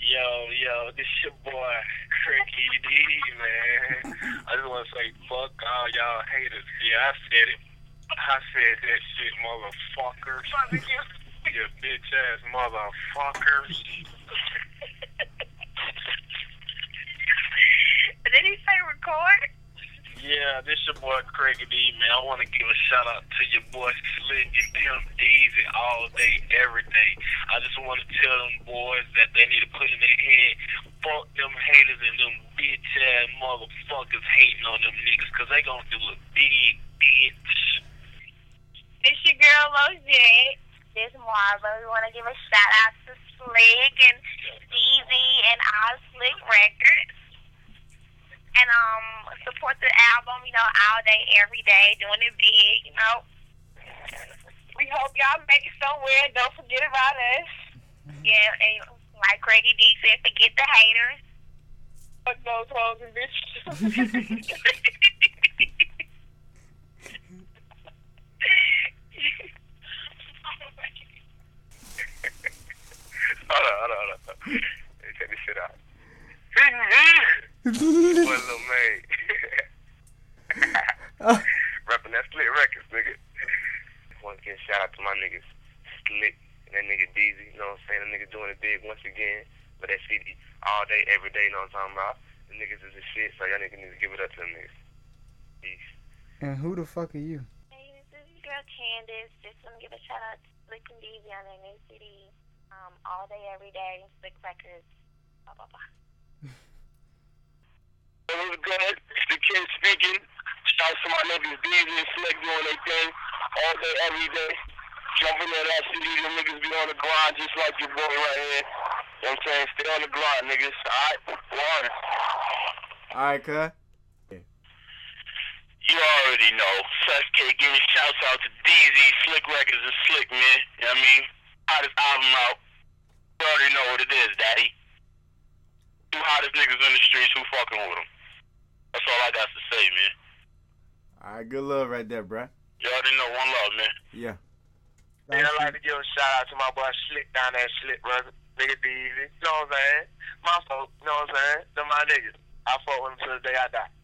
Yo, this your boy, Cricky D, man. I just want to say, fuck all y'all haters. Yeah, I said it. I said that shit, motherfuckers. You bitch ass motherfuckers. Did he say record? Yeah, this your boy Craig D, man. I want to give a shout out to your boy Slick and Pimp Deezy all day, every day. I just want to tell them boys that they need to put in their head, fuck them haters and them bitch ass motherfuckers hating on them niggas, cause they gonna do it big, bitch. It's your girl Lojay. This Marva. We want to give a shout out to Slick and Deezy and all Slick Records. And support the album, all day, every day, doing it big, We hope y'all make it somewhere. Don't forget about us. Yeah, and like Craigie D said, forget the haters. Fuck those hoes and bitches. Hold on. Check this shit out. Boy, little man. Rapping that Slick Records, nigga. Want to give a shout out to my niggas Slick and that nigga Deezy. You know what I'm saying? The nigga doing it big once again. But that CD all day, every day, you know what I'm talking about? The niggas is the shit, so y'all niggas need to give it up to them niggas. Peace. And who the fuck are you? Hey, this is your girl Candace. Just want to give a shout out to Slick and Deezy on their new CD. All day, every day, Slick Records. Blah, blah, blah. It was good. It's the kid speaking. Shout out to my niggas Deezy and Slick doing their thing all day, every day. Jumping in that CD, them niggas be on the grind just like your boy right here. You know what I'm saying? Stay on the grind, niggas. Alright? Water. Alright, cuz. You already know. Fresh K giving shouts out to Deezy, Slick Records and Slick, man. You know what I mean? Hottest album out. You already know what it is, daddy. Two hottest niggas in the streets, who fucking with them? That's all I got to say, man. Alright, good love right there, bruh. You already know, one love, man. Yeah. Yeah, I'd like to give a shout out to my boy Slick down there, Slick Records. Nigga Deezy. You know what I'm saying? My folk, you know what I'm saying? They're my niggas. I fuck with them till the day I die.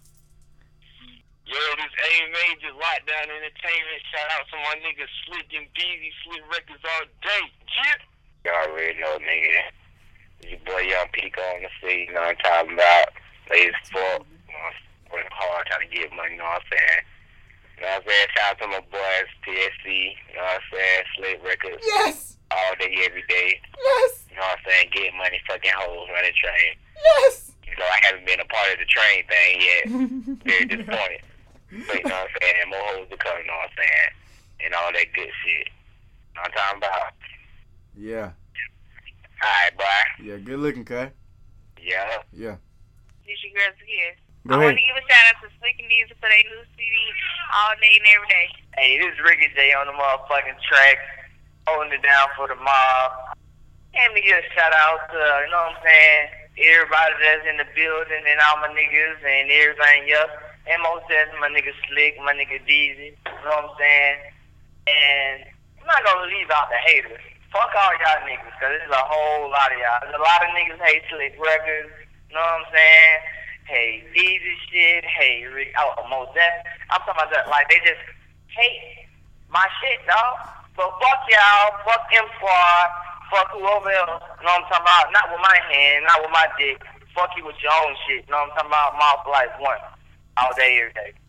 Yo, this A Major Lockdown Entertainment. Shout out to my niggas Slick and Deezy, Slick Records all day. Yeah. Y'all already know, nigga. Your boy Young Pico on the scene, you know what I'm talking about? Lazy fuck. Working hard, trying to get money, you know what I'm saying? You know what I'm saying? Shout out to my boys, PSC, you know what I'm saying? Slick Records. Yes! All day, every day. Yes! You know what I'm saying? Getting money, fucking hoes, running train. Yes! You know, I haven't been a part of the train thing yet. Very disappointed. But you know what I'm saying? More hoes to come, you know what I'm saying? And all that good shit. You know what I'm talking about? Yeah. Alright, boy. Yeah, good looking, cuz. Yeah. Yeah. This your girl here. Go I want ahead. to give a shout out to Slick and Deezy for their new CD all day and every day. Hey, this is Ricky J on the motherfucking track, holding it down for the mob. And to give a shout out to, you know what I'm saying, everybody that's in the building and all my niggas and everything else. And most of my nigga Slick, my nigga Deezy, you know what I'm saying? And I'm not gonna leave out the haters. Fuck all y'all niggas, cause there's a whole lot of y'all. There's a lot of niggas hate Slick Records, you know what I'm saying? Hey, Deezy shit, hey, Rick, most that. I'm talking about that, like, they just hate my shit, dog. So fuck y'all, fuck M-Squad, fuck whoever else, you know what I'm talking about? Not with my hand, not with my dick. Fuck you with your own shit, you know what I'm talking about? Mouth like one, all day, every day.